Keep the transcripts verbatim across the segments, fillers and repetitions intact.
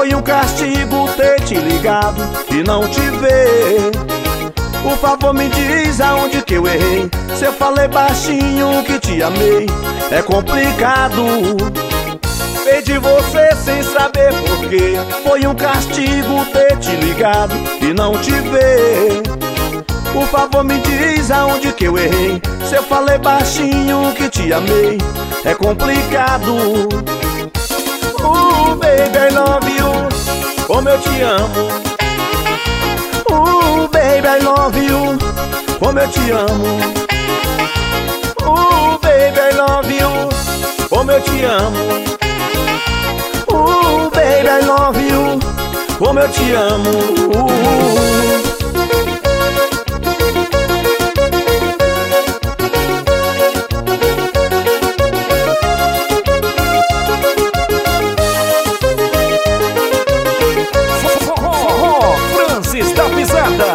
Foi um castigo ter te ligado e não te ver. Por favor me diz aonde que eu errei. Se eu falei baixinho que te amei, é complicado. Perdi você sem saber porquê. Foi um castigo ter te ligado e não te ver. Por favor me diz aonde que eu errei. Se eu falei baixinho que te amei, é complicado. Uh, baby, I love you, como eu te amo. Uh, baby, I love you, como eu te amo. Uh, baby, I love you, como eu te amo. Uh, baby, I love you, como eu te amo. uh. Da Pisada.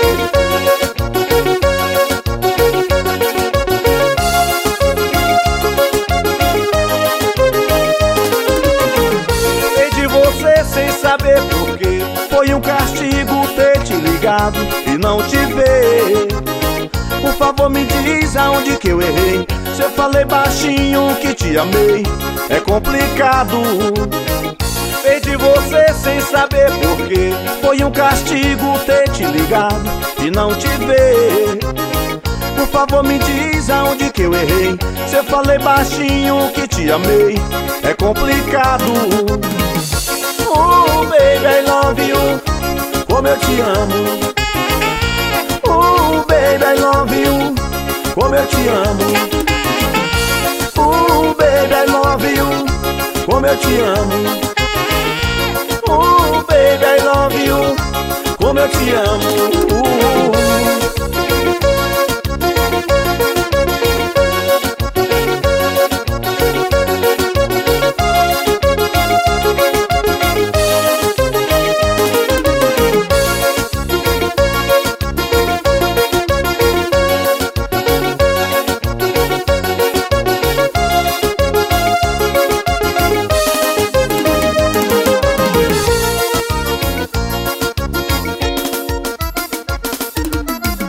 Perdi você sem saber porquê. Foi um castigo ter te ligado e não te ver. Por favor me diz aonde que eu errei. Se eu falei baixinho que te amei, é complicado. Perdi você sem saber porquê. Foi um castigo ter te ligado e não te ver. Por favor me diz aonde que eu errei. Se eu falei baixinho que te amei, é complicado. Oh baby, I love you, como eu te amo. Oh baby, I love you, como eu te amo. Oh baby, I love you, como eu te amo. Oh baby, I love you, como eu te amo.